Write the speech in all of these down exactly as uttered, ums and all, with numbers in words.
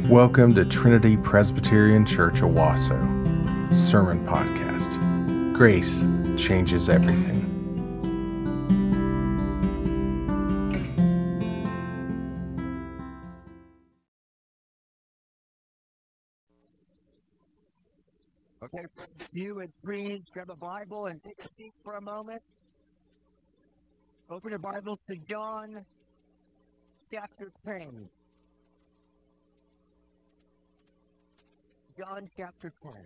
Welcome to Trinity Presbyterian Church Owasso Sermon Podcast. Grace changes everything. Okay, if you would please grab a Bible and take a seat for a moment. Open your Bibles to John chapter ten. John chapter ten.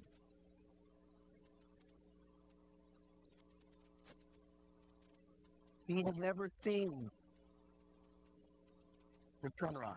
He had never seen the sunrise.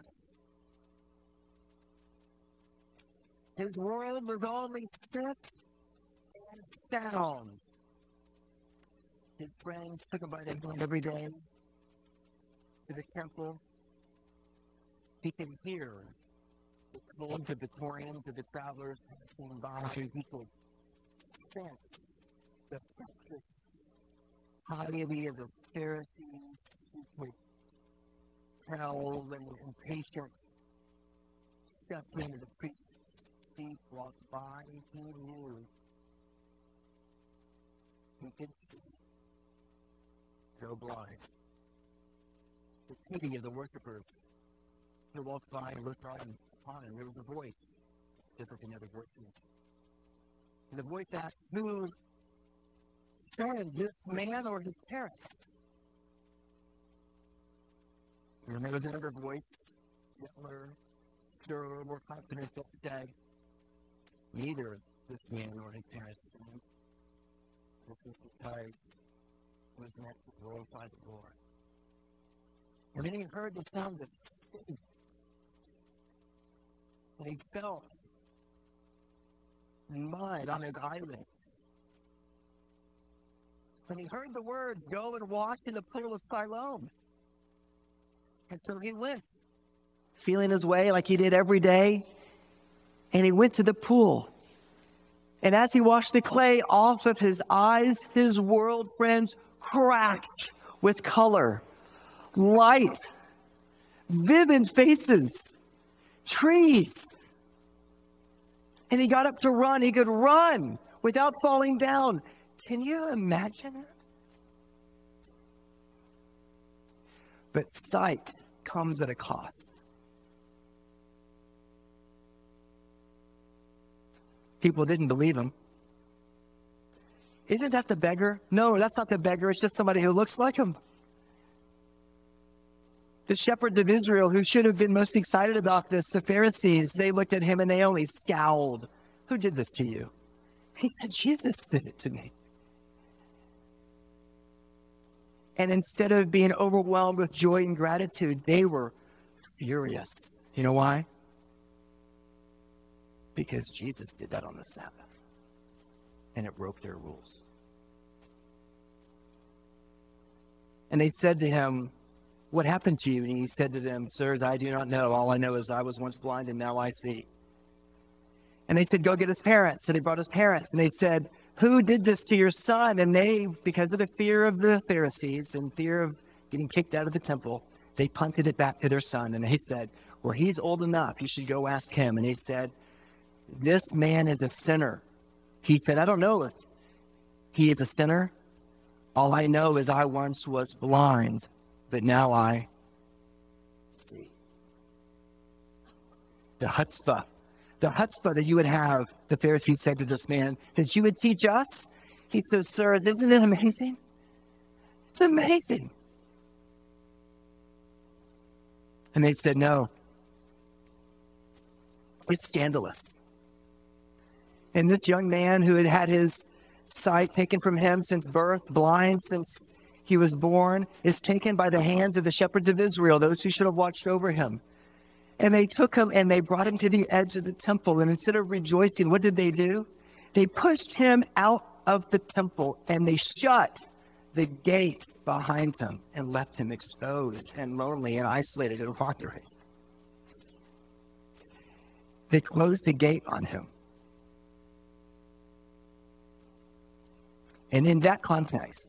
His world was only set and sound. His friends took him by the hand every day to the temple. He could hear the tones of the Koreans, of the travelers passing by. He could sense the precious piety of the Pharisees. He could tell when the impatient stepped into the priest's seat, walked by. He knew he could see, go blind. The pity of the worshipers who walked by and looked right upon him. There was a voice different than other voices. And the voice asked, who sinned, this man or his parents? And there was another voice, gentler, surer, more confident, that said, neither this man nor his parents sinned. This is because he was meant to glorify the Lord. And then he heard the sound of sin. And he felt mud on his eyelids. And he heard the words, go and wash in the pool of Siloam. And so he went, feeling his way like he did every day. And he went to the pool. And as he washed the clay off of his eyes, his world, friends, cracked with color, light, vivid faces, trees. And he got up to run. He could run without falling down. Can you imagine it? But sight comes at a cost. People didn't believe him. Isn't that the beggar? No, that's not the beggar. It's just somebody who looks like him. The shepherds of Israel, who should have been most excited about this, the Pharisees, they looked at him and they only scowled. Who did this to you? He said, Jesus did it to me. And instead of being overwhelmed with joy and gratitude, they were furious. You know why? Because Jesus did that on the Sabbath. And it broke their rules. And they said to him, what happened to you? And he said to them, sirs, I do not know. All I know is I was once blind and now I see. And they said, go get his parents. So they brought his parents. And they said, who did this to your son? And they, because of the fear of the Pharisees and fear of getting kicked out of the temple, they punted it back to their son. And they said, well, he's old enough. You should go ask him. And he said, this man is a sinner. He said, I don't know if he is a sinner. All I know is I once was blind, but now I see. The chutzpah. The chutzpah that you would have, the Pharisees said to this man, that you would teach us? He says, sir, isn't it amazing? It's amazing. And they said, no. It's scandalous. And this young man who had had his sight taken from him since birth, blind since he was born, is taken by the hands of the shepherds of Israel, those who should have watched over him. And they took him and they brought him to the edge of the temple. And instead of rejoicing, what did they do? They pushed him out of the temple and they shut the gate behind him and left him exposed and lonely and isolated and wandering. They closed the gate on him. And in that context,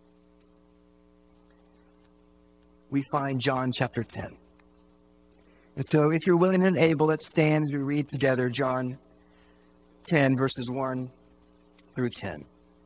we find John chapter ten. And so if you're willing and able, let's stand and read together John ten, verses one through ten.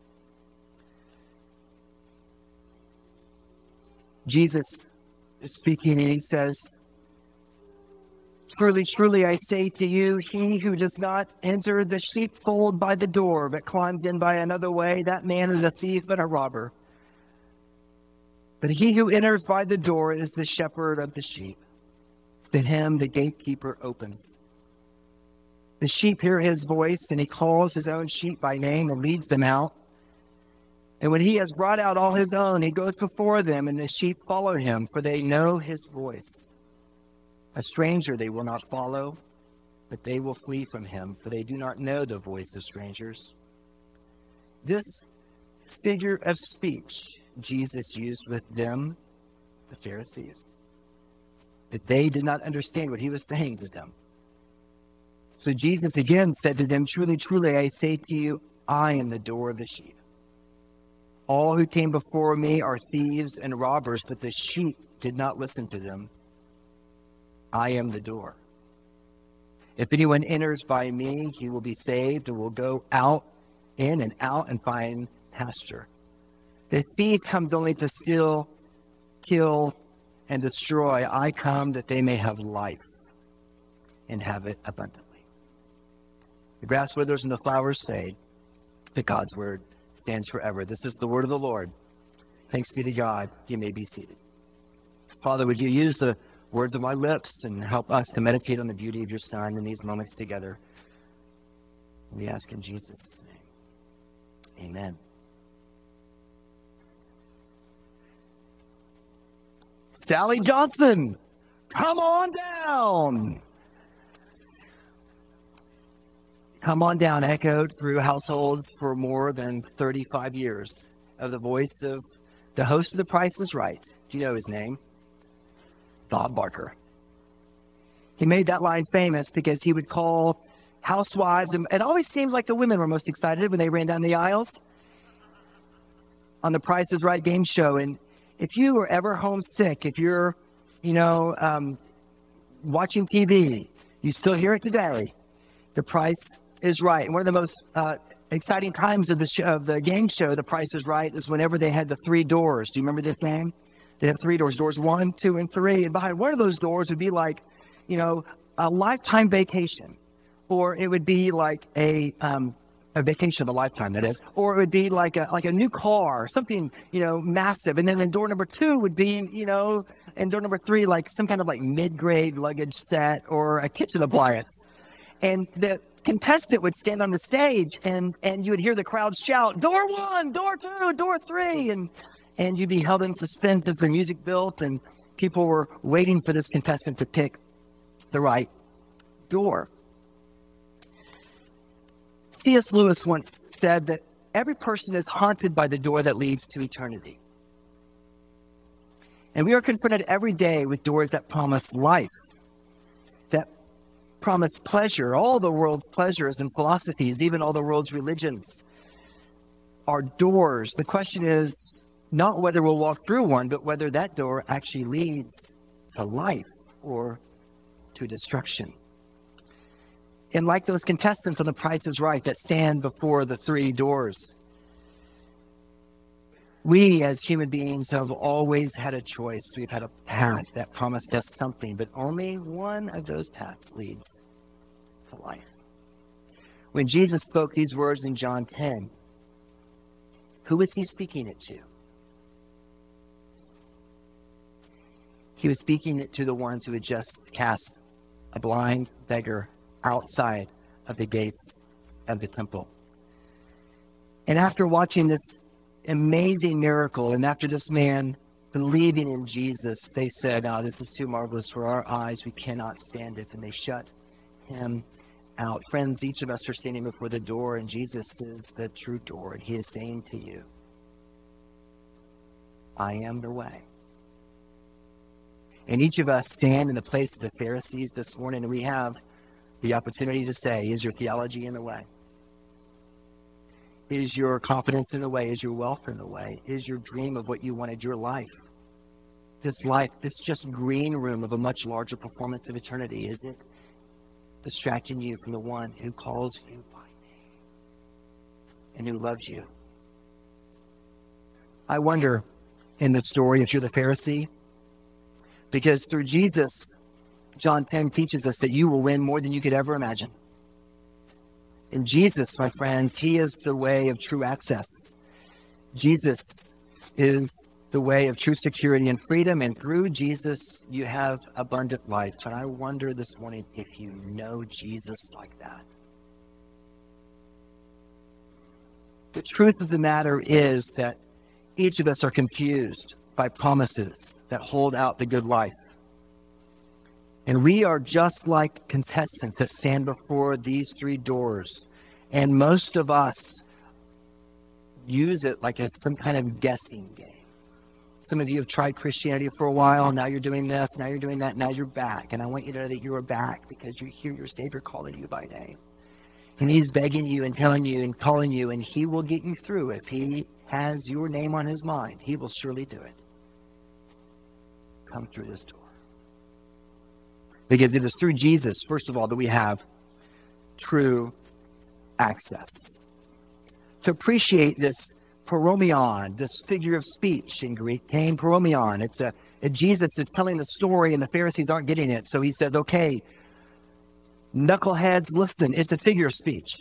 Jesus is speaking and he says, "Truly, truly, I say to you, he who does not enter the sheepfold by the door, but climbs in by another way, that man is a thief and a robber. But he who enters by the door is the shepherd of the sheep. To him the gatekeeper opens. The sheep hear his voice, and he calls his own sheep by name and leads them out. And when he has brought out all his own, he goes before them, and the sheep follow him, for they know his voice. A stranger they will not follow, but they will flee from him, for they do not know the voice of strangers." This figure of speech Jesus used with them, the Pharisees, that they did not understand what he was saying to them. So Jesus again said to them, "Truly, truly, I say to you, I am the door of the sheep. All who came before me are thieves and robbers, but the sheep did not listen to them. I am the door. If anyone enters by me, he will be saved and will go out, in and out, and find pasture. The thief comes only to steal, kill, and destroy. I come that they may have life and have it abundantly." The grass withers and the flowers fade, but God's word stands forever. This is the word of the Lord. Thanks be to God. You may be seated. Father, would you use the words of my lips and help us to meditate on the beauty of your Son in these moments together? We ask in Jesus' name. Amen. Sally Johnson, come on down. Come on down echoed through households for more than thirty-five years of the voice of the host of The Price is Right. Do you know his name? Bob Barker. He made that line famous because he would call housewives, and it always seemed like the women were most excited when they ran down the aisles on The Price is Right game show. And if you were ever homesick, if you're, you know, um, watching T V, you still hear it today. The Price is Right. And one of the most uh, exciting times of the show, of the game show, The Price is Right, is whenever they had the three doors. Do you remember this game? They have three doors, doors one, two, and three. And behind one of those doors would be like, you know, a lifetime vacation, or it would be like a um, a vacation of a lifetime, that is, or it would be like a like a new car, something, you know, massive. And then in door number two would be, you know, and door number three, like some kind of like mid-grade luggage set or a kitchen appliance. And the contestant would stand on the stage, and and you would hear the crowd shout, "Door one, door two, door three," and and you'd be held in suspense as the music built, and people were waiting for this contestant to pick the right door. C S Lewis once said that every person is haunted by the door that leads to eternity. And we are confronted every day with doors that promise life, that promise pleasure. All the world's pleasures and philosophies, even all the world's religions, are doors. The question is not whether we'll walk through one, but whether that door actually leads to life or to destruction. And like those contestants on The Price is Right that stand before the three doors, we as human beings have always had a choice. We've had a path that promised us something, but only one of those paths leads to life. When Jesus spoke these words in John ten, who was he speaking it to? He was speaking it to the ones who had just cast a blind beggar outside of the gates of the temple. And after watching this amazing miracle, and after this man believing in Jesus, they said, "Oh, this is too marvelous for our eyes. We cannot stand it." And they shut him out. Friends, each of us are standing before the door, and Jesus is the true door. And he is saying to you, I am the way. And each of us stand in the place of the Pharisees this morning, and we have the opportunity to say, is your theology in the way? Is your confidence in the way? Is your wealth in the way? Is your dream of what you wanted your life this life, this just green room of a much larger performance of eternity? Is it distracting you from the one who calls you by name and who loves you? I wonder in the story if you're the Pharisee, because through Jesus, John ten teaches us that you will win more than you could ever imagine. In Jesus, my friends, he is the way of true access. Jesus is the way of true security and freedom, and through Jesus, you have abundant life. And I wonder this morning if you know Jesus like that. The truth of the matter is that each of us are confused by promises that hold out the good life. And we are just like contestants that stand before these three doors. And most of us use it like it's some kind of guessing game. Some of you have tried Christianity for a while. Now you're doing this. Now you're doing that. Now you're back. And I want you to know that you are back because you hear your Savior calling you by name. And he's begging you and telling you and calling you, and he will get you through. If he has your name on his mind, he will surely do it. Come through this door. Because it is through Jesus, first of all, that we have true access. To appreciate this paromion, this figure of speech in Greek, came paromion. It's a, a Jesus is telling the story and the Pharisees aren't getting it. So he says, okay, knuckleheads, listen, it's a figure of speech.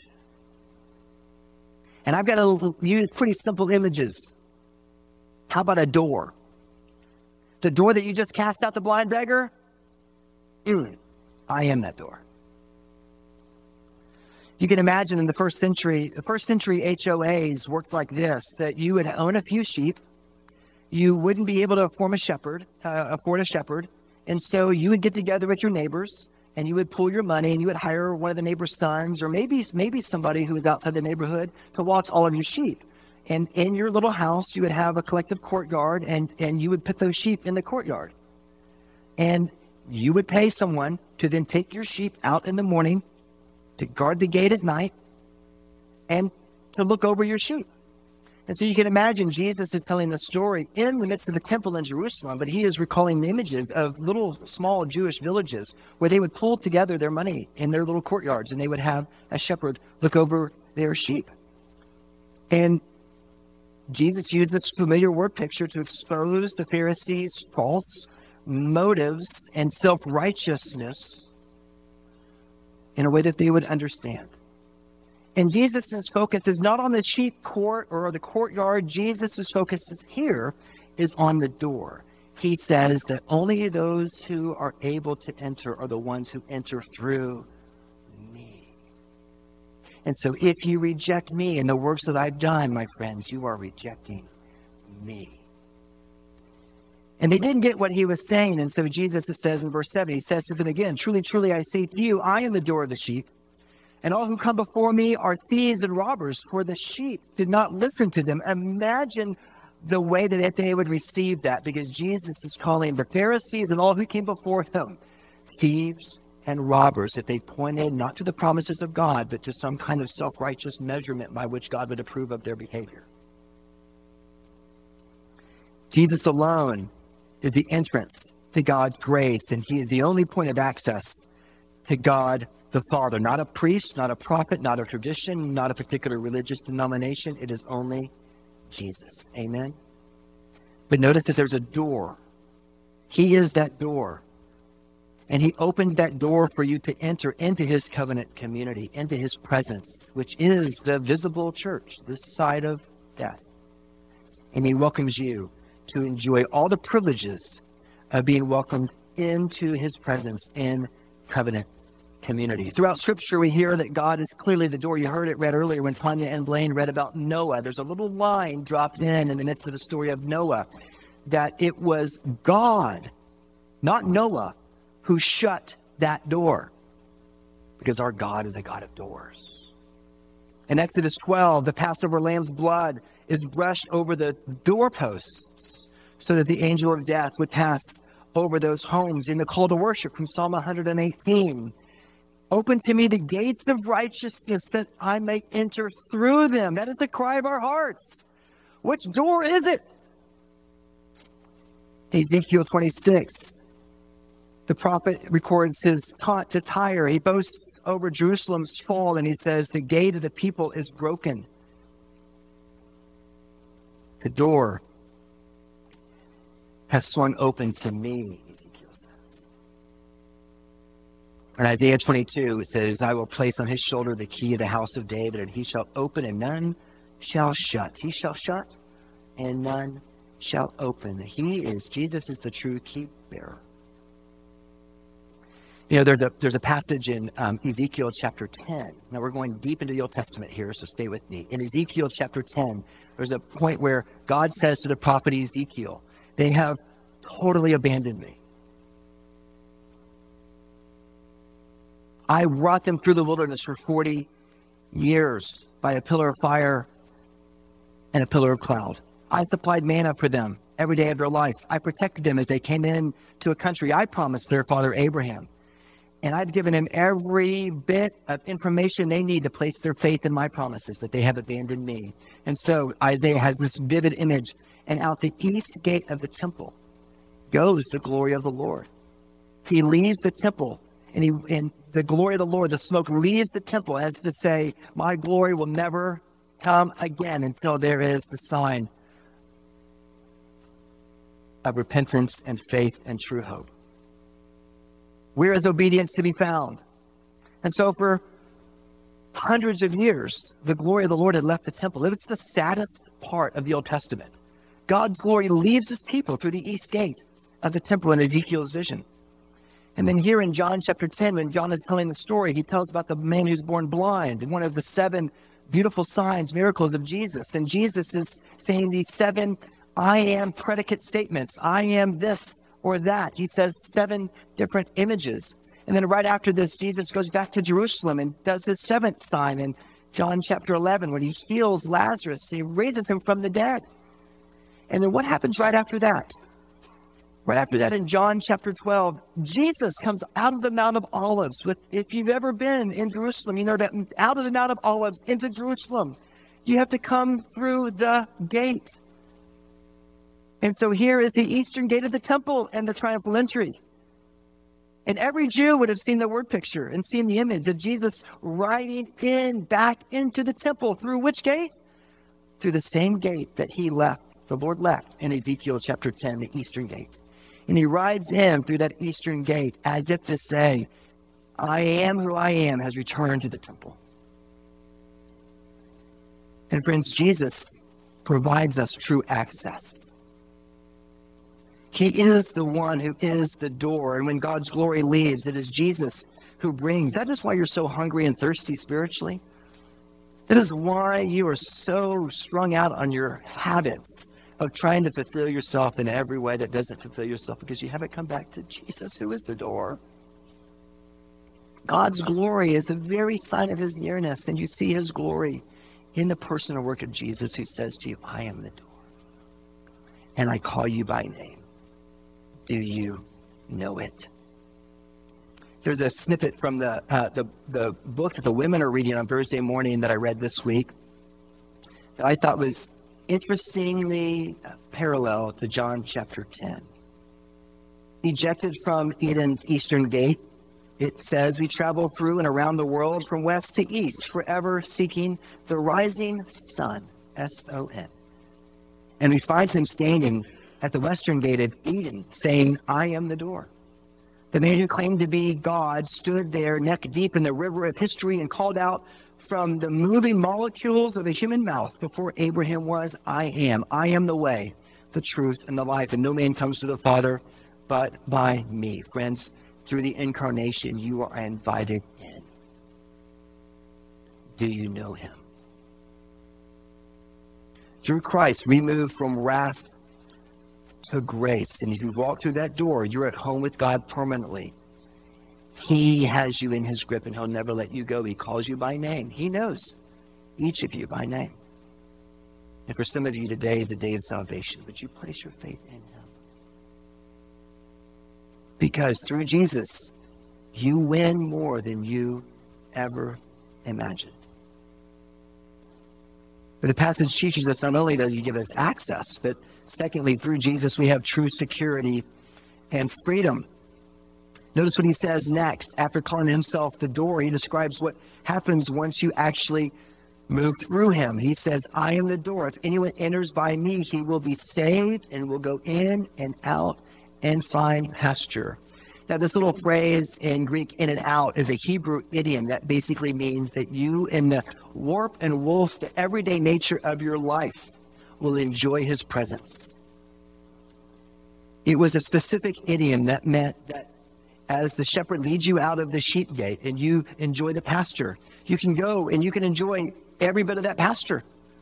And I've got to use pretty simple images. How about a door? The door that you just cast out the blind beggar? Mm, I am that door. You can imagine in the first century, the first century H O As worked like this, that you would own a few sheep. You wouldn't be able to form a shepherd, uh, afford a shepherd. And so you would get together with your neighbors and you would pool your money and you would hire one of the neighbor's sons or maybe, maybe somebody who was outside the neighborhood to watch all of your sheep. And in your little house, you would have a collective courtyard and, and you would put those sheep in the courtyard. And you would pay someone to then take your sheep out in the morning, to guard the gate at night, and to look over your sheep. And so you can imagine Jesus is telling the story in the midst of the temple in Jerusalem, but he is recalling the images of little small Jewish villages where they would pull together their money in their little courtyards and they would have a shepherd look over their sheep. And Jesus used this familiar word picture to expose the Pharisees' false motives and self-righteousness in a way that they would understand. And Jesus' focus is not on the sheep court or the courtyard. Jesus' focus is here is on the door. He says that only those who are able to enter are the ones who enter through me. And so if you reject me and the works that I've done, my friends, you are rejecting me. And they didn't get what he was saying. And so Jesus says in verse seven, he says to them again, truly, truly, I say to you, I am the door of the sheep. And all who come before me are thieves and robbers, for the sheep did not listen to them. Imagine the way that they would receive that, because Jesus is calling the Pharisees and all who came before him thieves and robbers if they pointed not to the promises of God, but to some kind of self-righteous measurement by which God would approve of their behavior. Jesus alone is the entrance to God's grace, and he is the only point of access to God the Father. Not a priest, not a prophet, not a tradition, not a particular religious denomination. It is only Jesus. Amen? But notice that there's a door. He is that door. And he opens that door for you to enter into his covenant community, into his presence, which is the visible church, this side of death. And he welcomes you to enjoy all the privileges of being welcomed into his presence in covenant community. Throughout Scripture, we hear that God is clearly the door. You heard it read earlier when Tanya and Blaine read about Noah. There's a little line dropped in in the midst of the story of Noah, that it was God, not Noah, who shut that door, because our God is a God of doors. In Exodus twelve, the Passover lamb's blood is brushed over the doorposts so that the angel of death would pass over those homes. In the call to worship from Psalm one eighteen, open to me the gates of righteousness that I may enter through them. That is the cry of our hearts. Which door is it? Ezekiel twenty-six, the prophet records his taunt to Tyre. He boasts over Jerusalem's fall, and he says, the gate of the people is broken. The door has swung open to me, Ezekiel says. In Isaiah twenty-two, it says, I will place on his shoulder the key of the house of David, and he shall open and none shall shut. He shall shut and none shall open. He is, Jesus is the true key bearer. You know, there's a, there's a passage in um, Ezekiel chapter ten. Now, we're going deep into the Old Testament here, so stay with me. In Ezekiel chapter ten, there's a point where God says to the prophet Ezekiel, they have totally abandoned me. I brought them through the wilderness for forty years by a pillar of fire and a pillar of cloud. I supplied manna for them every day of their life. I protected them as they came in to a country I promised their father Abraham. And I've given them every bit of information they need to place their faith in my promises, but they have abandoned me. And so Isaiah has this vivid image. And out the east gate of the temple goes the glory of the Lord. He leaves the temple, and, he, and the glory of the Lord, the smoke leaves the temple as to say, my glory will never come again until there is the sign of repentance and faith and true hope. Where is obedience to be found? And so for hundreds of years, the glory of the Lord had left the temple. It's the saddest part of the Old Testament. God's glory leaves his people through the east gate of the temple in Ezekiel's vision. And then here in John chapter ten, when John is telling the story, he tells about the man who's born blind, and one of the seven beautiful signs, miracles of Jesus. And Jesus is saying these seven I am predicate statements. I am this or that. He says seven different images. And then right after this, Jesus goes back to Jerusalem and does his seventh sign in John chapter eleven, when he heals Lazarus. He raises him from the dead. And then what happens right after that? Right after that, in John chapter twelve, Jesus comes out of the Mount of Olives. With, if you've ever been in Jerusalem, you know that out of the Mount of Olives into Jerusalem, you have to come through the gate. And so here is the eastern gate of the temple and the triumphal entry. And every Jew would have seen the word picture and seen the image of Jesus riding in back into the temple. Through which gate? Through the same gate that he left, the Lord left in Ezekiel chapter ten, the eastern gate. And he rides in through that eastern gate as if to say, I am who I am has returned to the temple. And friends, Jesus provides us true access. He is the one who is the door. And when God's glory leaves, it is Jesus who brings. That is why you're so hungry and thirsty spiritually. That is why you are so strung out on your habits of trying to fulfill yourself in every way that doesn't fulfill yourself, because you haven't come back to Jesus, who is the door. God's glory is the very sign of his nearness, and you see his glory in the person and work of Jesus, who says to you, I am the door, and I call you by name. Do you know it? There's a snippet from the, uh, the, the book that the women are reading on Thursday morning that I read this week that I thought was interestingly parallel to John chapter ten. Ejected from Eden's eastern gate, it says, we travel through and around the world from west to east, forever seeking the rising sun, S O N. And we find him standing at the western gate of Eden, saying, I am the door. The man who claimed to be God stood there neck deep in the river of history and called out from the moving molecules of the human mouth before Abraham was, I am. I am the way, the truth, and the life, and no man comes to the Father but by me. Friends, through the incarnation, you are invited in. Do you know him? Through Christ, we move from wrath to grace. And if you walk through that door, you're at home with God permanently. He has you in his grip, and he'll never let you go. He calls you by name. He knows each of you by name. And for some of you today, the day of salvation, would you place your faith in him? Because through Jesus, you win more than you ever imagined. But the passage teaches us not only does he give us access, but secondly, through Jesus, we have true security and freedom. Notice what he says next. After calling himself the door, he describes what happens once you actually move through him. He says, I am the door. If anyone enters by me, he will be saved and will go in and out and find pasture. Now, this little phrase in Greek, in and out, is a Hebrew idiom that basically means that you, in the warp and woof, the everyday nature of your life, will enjoy his presence. It was a specific idiom that meant that as the shepherd leads you out of the sheep gate and you enjoy the pasture, you can go and you can enjoy every bit of that pasture.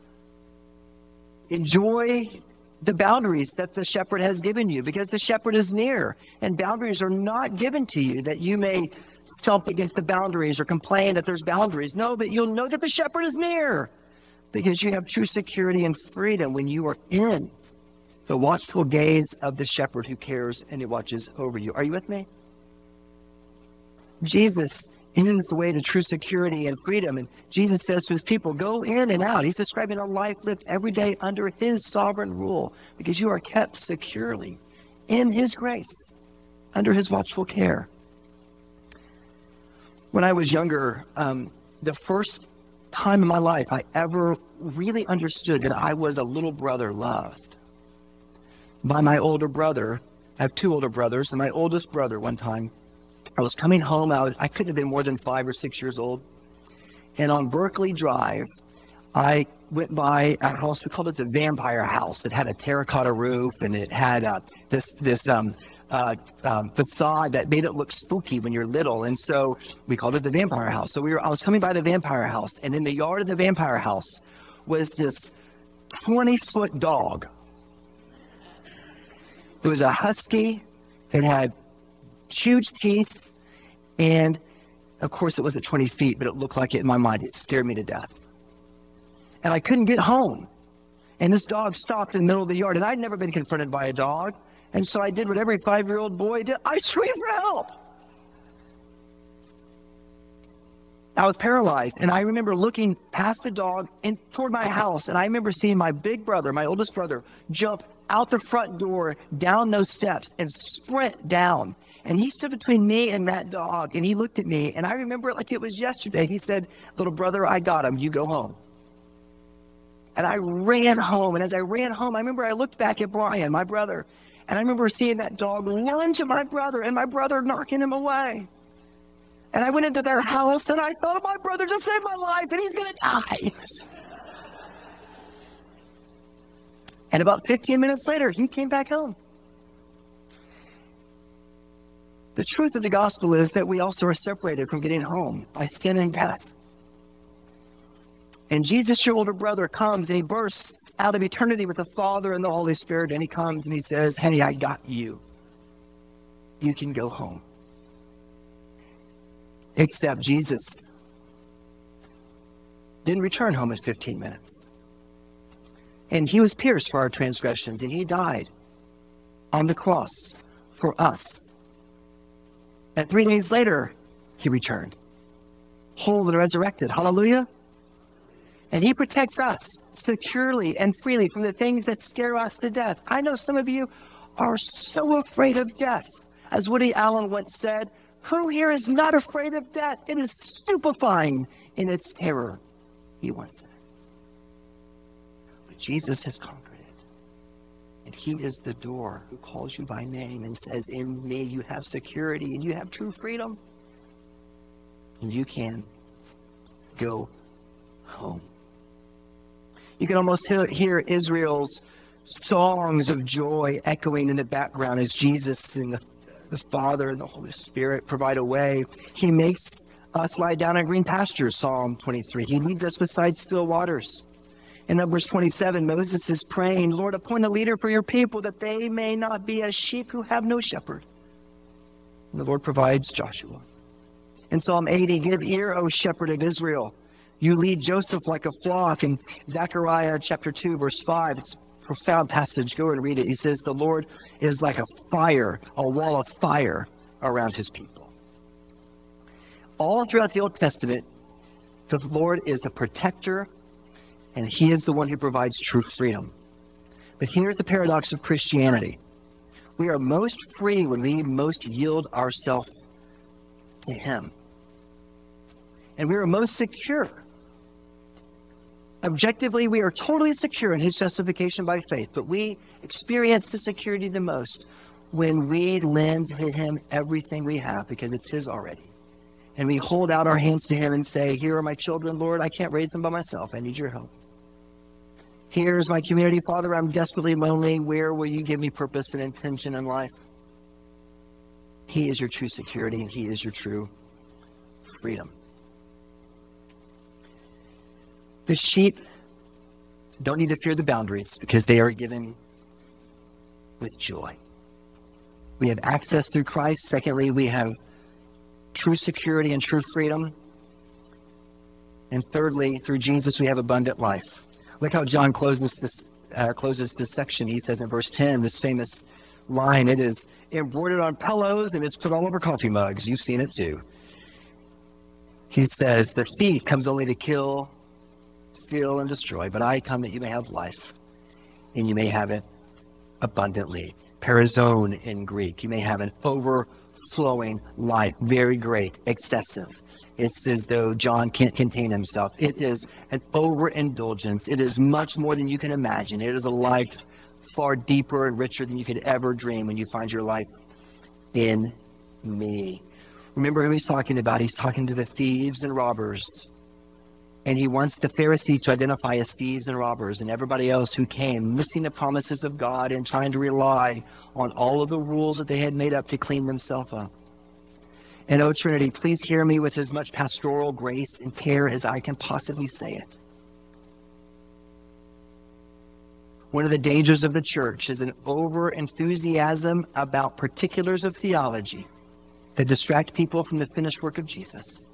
Enjoy the boundaries that the shepherd has given you, because the shepherd is near, and boundaries are not given to you that you may stomp against the boundaries or complain that there's boundaries. No, but you'll know that the shepherd is near, because you have true security and freedom when you are in the watchful gaze of the shepherd who cares and he watches over you. Are you with me? Jesus is the way to true security and freedom. And Jesus says to his people, go in and out. He's describing a life lived every day under his sovereign rule, because you are kept securely in his grace, under his watchful care. When I was younger, um, the first time in my life I ever really understood that I was a little brother loved by my older brother. I have two older brothers, and my oldest brother, one time, I was coming home. I, was, I couldn't have been more than five or six years old. And on Berkeley Drive, I went by a house. We called it the Vampire House. It had a terracotta roof, and it had uh, this this um, uh, um, facade that made it look spooky when you're little. And so we called it the Vampire House. So we were. I was coming by the Vampire House, and in the yard of the Vampire House was this twenty-foot dog. It was a husky. It had huge teeth, and of course it wasn't twenty feet, but it looked like it in my mind. It scared me to death. And I couldn't get home. And this dog stopped in the middle of the yard, and I'd never been confronted by a dog. And so I did what every five-year-old boy did. I screamed for help. I was paralyzed, and I remember looking past the dog and toward my house, and I remember seeing my big brother, my oldest brother, jump out the front door, down those steps, and sprint down. And he stood between me and that dog, and he looked at me, and I remember it like it was yesterday. He said, little brother, I got him. You go home. And I ran home, and as I ran home, I remember I looked back at Brian, my brother, and I remember seeing that dog lunge at my brother, and my brother knocking him away. And I went into their house, and I thought, my brother just saved my life, and he's going to die. And about fifteen minutes later, he came back home. The truth of the gospel is that we also are separated from getting home by sin and death. And Jesus, your older brother, comes and he bursts out of eternity with the Father and the Holy Spirit, and he comes and he says, hey, I got you. You can go home. Except Jesus didn't return home in fifteen minutes. And he was pierced for our transgressions, and he died on the cross for us. And three days later, he returned, whole and resurrected. Hallelujah. And he protects us securely and freely from the things that scare us to death. I know some of you are so afraid of death. As Woody Allen once said, who here is not afraid of death? It is stupefying in its terror, he once said. But Jesus has conquered it. And he is the door who calls you by name and says, in me you have security and you have true freedom. And you can go home. You can almost hear, hear Israel's songs of joy echoing in the background as Jesus and the, the Father and the Holy Spirit provide a way. He makes us lie down in green pastures, Psalm twenty-three. He leads us beside still waters. In Numbers twenty-seven, Moses is praying, Lord, appoint a leader for your people that they may not be as sheep who have no shepherd. And the Lord provides Joshua. In Psalm eighty, give ear, O shepherd of Israel. You lead Joseph like a flock. In Zechariah chapter two, verse five, it's a profound passage. Go and read it. He says, the Lord is like a fire, a wall of fire around his people. All throughout the Old Testament, the Lord is the protector And he is the one who provides true freedom. But here's the paradox of Christianity. We are most free when we most yield ourselves to him. And we are most secure. Objectively, we are totally secure in his justification by faith, but we experience the security the most when we lend to him everything we have because it's his already. And we hold out our hands to him and say, here are my children, Lord. I can't raise them by myself. I need your help. Here's my community, Father. I'm desperately lonely. Where will you give me purpose and intention in life? He is your true security, and he is your true freedom. The sheep don't need to fear the boundaries because they are given with joy. We have access through Christ. Secondly, we have true security and true freedom. And thirdly, through Jesus, we have abundant life. Look how John closes this, uh, closes this section. He says in verse ten, this famous line, it is embroidered on pillows and it's put all over coffee mugs. You've seen it too. He says, the thief comes only to kill, steal, and destroy, but I come that you may have life, and you may have it abundantly. Perizone in Greek. You may have an overflowing life, very great, excessive. It's as though John can't contain himself. It is an overindulgence. It is much more than you can imagine. It is a life far deeper and richer than you could ever dream when you find your life in me. Remember who he's talking about? He's talking to the thieves and robbers. And he wants the Pharisees to identify as thieves and robbers and everybody else who came missing the promises of God and trying to rely on all of the rules that they had made up to clean themselves up. And oh, Trinity, please hear me with as much pastoral grace and care as I can possibly say it. One of the dangers of the church is an over-enthusiasm about particulars of theology that distract people from the finished work of Jesus.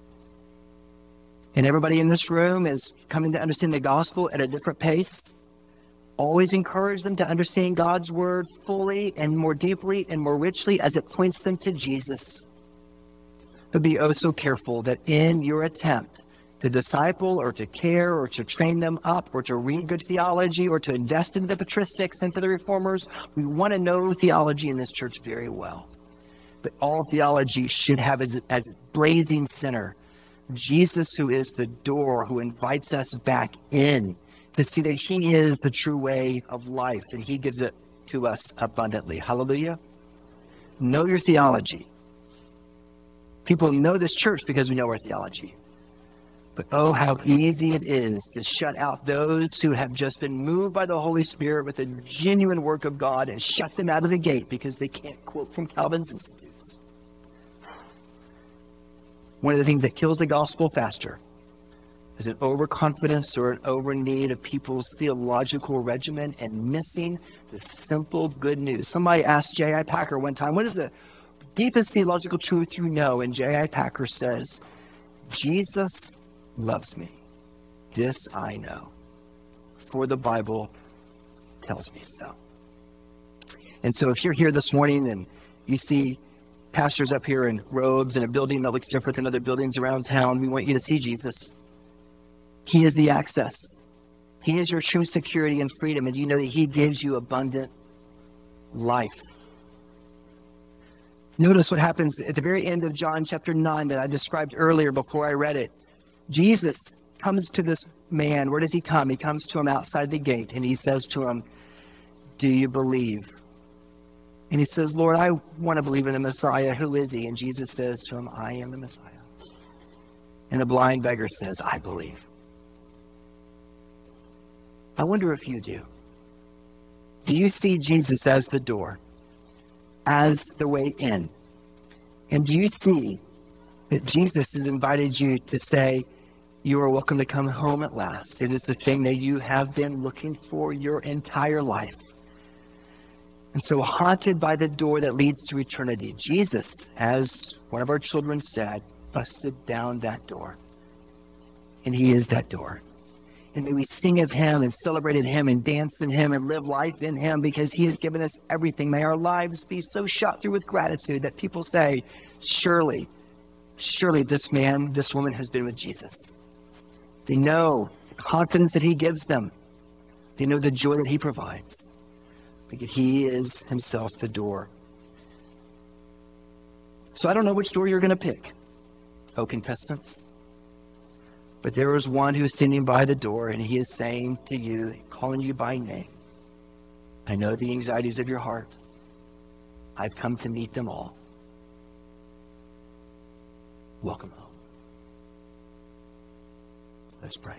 And everybody in this room is coming to understand the gospel at a different pace. Always encourage them to understand God's word fully and more deeply and more richly as it points them to Jesus. But be oh so careful that in your attempt to disciple or to care or to train them up or to read good theology or to invest into the patristics and to the reformers, we want to know theology in this church very well. But all theology should have as, as blazing center Jesus, who is the door, who invites us back in to see that he is the true way of life and he gives it to us abundantly. Hallelujah. Know your theology. People know this church because we know our theology. But oh, how easy it is to shut out those who have just been moved by the Holy Spirit with a genuine work of God and shut them out of the gate because they can't quote from Calvin's Institutes. One of the things that kills the gospel faster is an overconfidence or an over-need of people's theological regimen and missing the simple good news. Somebody asked J I Packer one time, what is the deepest theological truth you know? And J I Packer says, Jesus loves me. This I know, for the Bible tells me so. And so if you're here this morning and you see pastors up here in robes in a building that looks different than other buildings around town, we want you to see Jesus. He is the access. He is your true security and freedom, and you know that he gives you abundant life. Notice what happens at the very end of John chapter nine that I described earlier before I read it. Jesus comes to this man. Where does he come? He comes to him outside the gate, and he says to him, do you believe? And he says, Lord, I want to believe in the Messiah. Who is he? And Jesus says to him, I am the Messiah. And the blind beggar says, I believe. I wonder if you do. Do you see Jesus as the door, as the way in? And do you see that Jesus has invited you to say, you are welcome to come home at last. It is the thing that you have been looking for your entire life. And so, haunted by the door that leads to eternity, Jesus, as one of our children said, busted down that door. And he is that door. And may we sing of him and celebrate in him and dance in him and live life in him because he has given us everything. May our lives be so shot through with gratitude that people say, surely, surely this man, this woman has been with Jesus. They know confidence that he gives them. They know the joy that he provides, because he is himself the door. So I don't know which door you're going to pick, oh contestants. But there is one who is standing by the door, and he is saying to you, calling you by name, I know the anxieties of your heart. I've come to meet them all. Welcome home. Let's pray.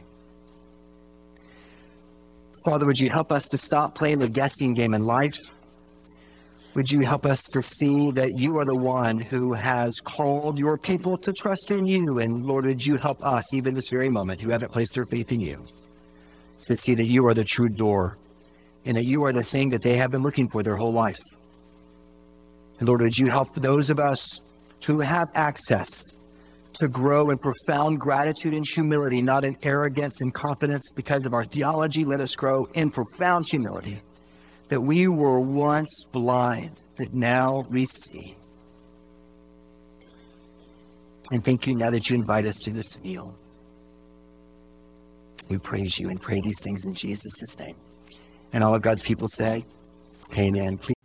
Father, would you help us to stop playing the guessing game in life? Would you help us to see that you are the one who has called your people to trust in you? And Lord, would you help us, even this very moment, who haven't placed their faith in you, to see that you are the true door and that you are the thing that they have been looking for their whole life. And Lord, would you help those of us who have access to grow in profound gratitude and humility, not in arrogance and confidence because of our theology. Let us grow in profound humility, that we were once blind, but now we see. And thank you now that you invite us to this meal. We praise you and pray these things in Jesus' name. And all of God's people say, amen. Please